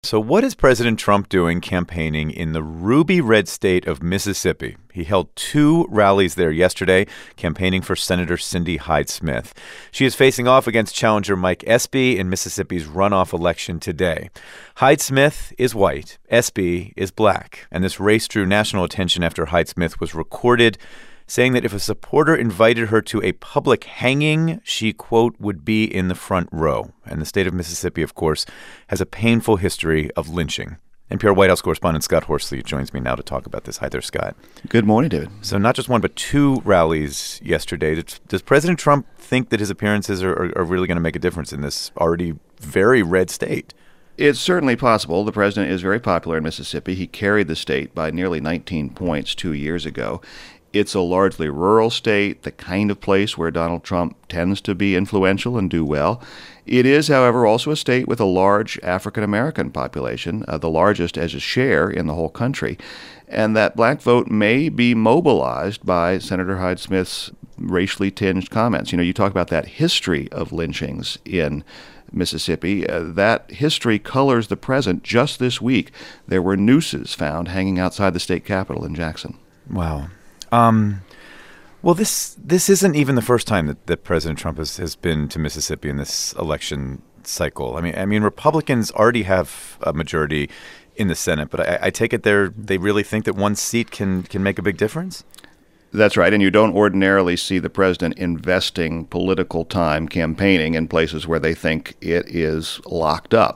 So what is President Trump doing campaigning in the ruby red state of Mississippi? He held two rallies there yesterday, campaigning for Senator Cindy Hyde-Smith. She is facing off against challenger Mike Espy in Mississippi's runoff election today. Hyde-Smith is white, Espy is black, and this race drew national attention after Hyde-Smith was recorded saying that if a supporter invited her to a public hanging, she, quote, would be in the front row. And the state of Mississippi, of course, has a painful history of lynching. NPR White House correspondent Scott Horsley joins me now to talk about this. Hi there, Scott. Good morning, David. So not just one, but two rallies yesterday. Does President Trump think that his appearances are really going to make a difference in this already very red state? It's certainly possible. The president is very popular in Mississippi. He carried the state by nearly 19 points 2 years ago. It's a largely rural state, the kind of place where Donald Trump tends to be influential and do well. It is, however, also a state with a large African-American population, the largest as a share in the whole country. And that black vote may be mobilized by Senator Hyde-Smith's racially tinged comments. You know, you talk about that history of lynchings in Mississippi. That history colors the present. Just this week, there were nooses found hanging outside the state capitol in Jackson. Wow. Well, this isn't even the first time that President Trump has been to Mississippi in this election cycle. I mean, Republicans already have a majority in the Senate, but I take it they really think that one seat can make a big difference? That's right, and you don't ordinarily see the president investing political time campaigning in places where they think it is locked up.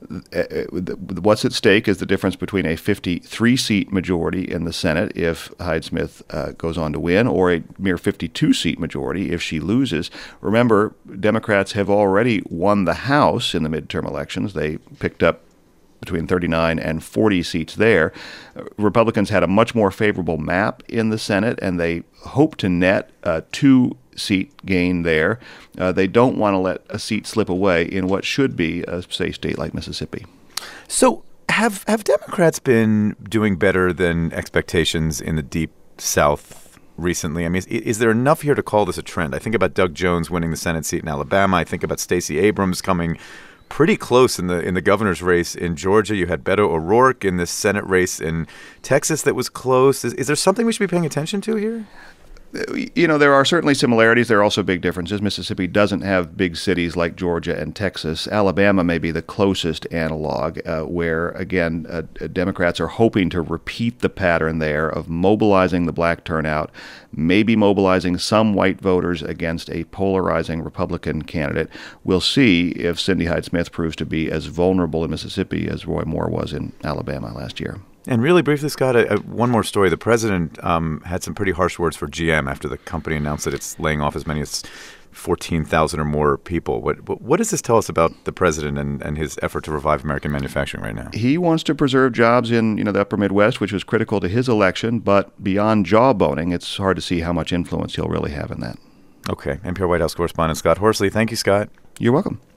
What's at stake is the difference between a 53-seat majority in the Senate if Hyde-Smith goes on to win, or a mere 52-seat majority if she loses. Remember, Democrats have already won the House in the midterm elections. They picked up between 39 and 40 seats there. Republicans had a much more favorable map in the Senate, and they hope to net a two-seat gain there. They don't want to let a seat slip away in what should be a safe state like Mississippi. So have Democrats been doing better than expectations in the Deep South recently? I mean, is there enough here to call this a trend? I think about Doug Jones winning the Senate seat in Alabama. I think about Stacey Abrams coming pretty close in the governor's race in Georgia. You had Beto O'Rourke in this Senate race in Texas that was close. Is there something we should be paying attention to here? You know, there are certainly similarities. There are also big differences. Mississippi doesn't have big cities like Georgia and Texas. Alabama may be the closest analog where, again, Democrats are hoping to repeat the pattern there of mobilizing the black turnout, maybe mobilizing some white voters against a polarizing Republican candidate. We'll see if Cindy Hyde-Smith proves to be as vulnerable in Mississippi as Roy Moore was in Alabama last year. And really briefly, Scott, one more story. The president had some pretty harsh words for GM after the company announced that it's laying off as many as 14,000 or more people. What does this tell us about the president and his effort to revive American manufacturing right now? He wants to preserve jobs in the upper Midwest, which was critical to his election. But beyond jawboning, it's hard to see how much influence he'll really have in that. Okay. NPR White House correspondent Scott Horsley. Thank you, Scott. You're welcome.